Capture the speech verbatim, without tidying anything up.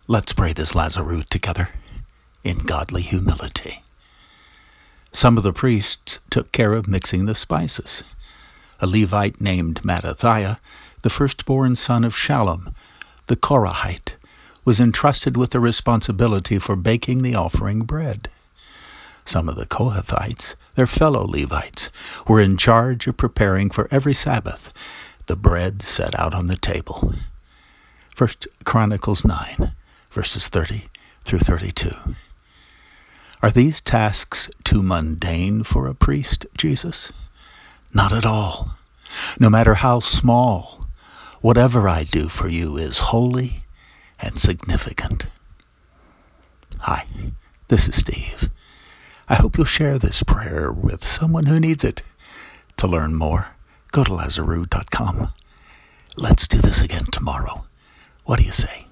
Let's pray this Lazarus together in godly humility. Some of the priests took care of mixing the spices. A Levite named Mattathiah, the firstborn son of Shallum, the Korahite, was entrusted with the responsibility for baking the offering bread. Some of the Kohathites, their fellow Levites, were in charge of preparing for every Sabbath the bread set out on the table. First Chronicles nine, verses thirty through thirty-two. Are these tasks too mundane for a priest, Jesus? Not at all. No matter how small, whatever I do for you is holy and significant. Hi, this is Steve. I hope you'll share this prayer with someone who needs it. To learn more, go to Lazarus dot com. Let's do this again tomorrow. What do you say?